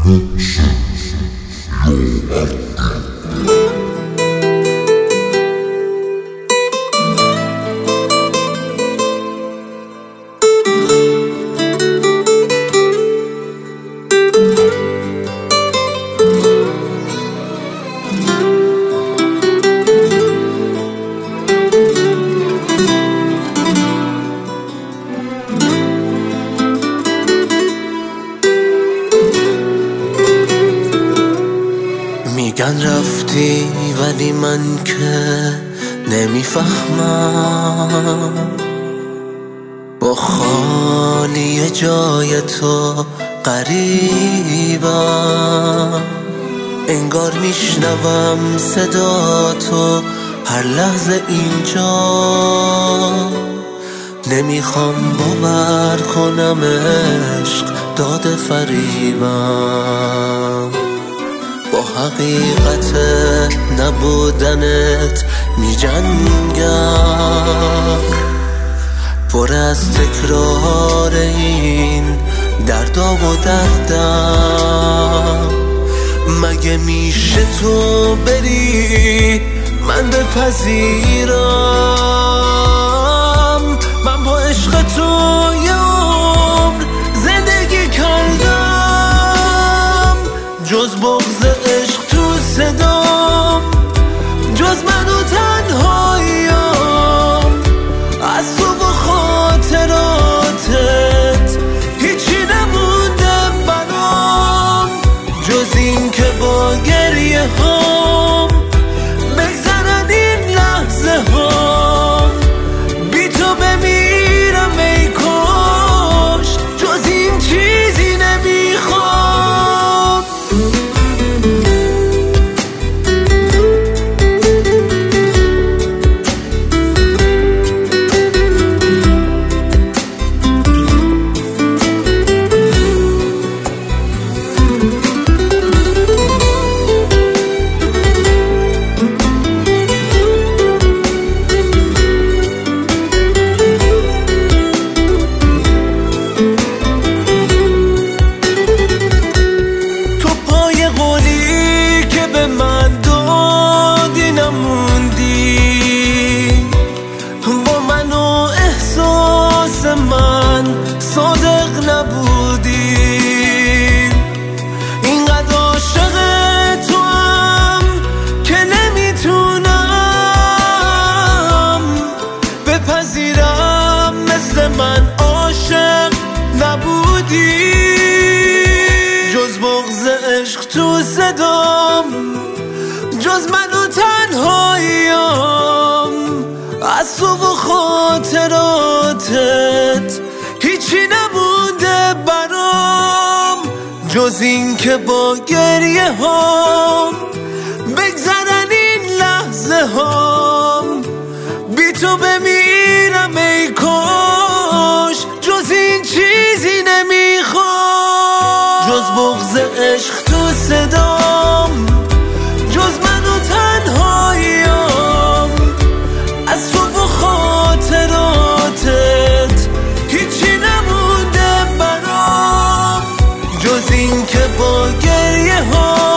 میگن رفتی ولی من که نمیفهمم، با خالی جای تو غریبم. انگار میشنوم صدا تو هر لحظه اینجا، نمیخوام باور کنم عشق داده فریبم. با حقیقت نبودنت میجنگم، پر از تکرار این دردا و دردم. مگه میشه تو بری من بپذیرم؟ من با عشق تو یه عمر زندگی کردم، جز بغض عشق تو صدام، جز من و تنهاییم. از تو و خاطراتت هیچی نمونده برام، جز این که با گریه هام بگذرن این لحظه هام. بی تو بمیرم ای کاش، جز این چیزی نمیخوام. صادق نبودی، اینقدر عاشق تو هم که نمیتونم بپذیرم مثل من عاشق نبودی. جز بغض عشق تو صدام، جز من و تنهاییم. از تو و خاطراتت هیچی نمونده برام، جز این که با گریه هام بگذرن این لحظه هام. بی تو بمیرم ای کاش، جز این چیزی نمیخوام. جز بغض عشق تو صدام، جز من و تنهاییم. از تو و خاطراتت هیچی نمونده برام، جز این که با گریه ها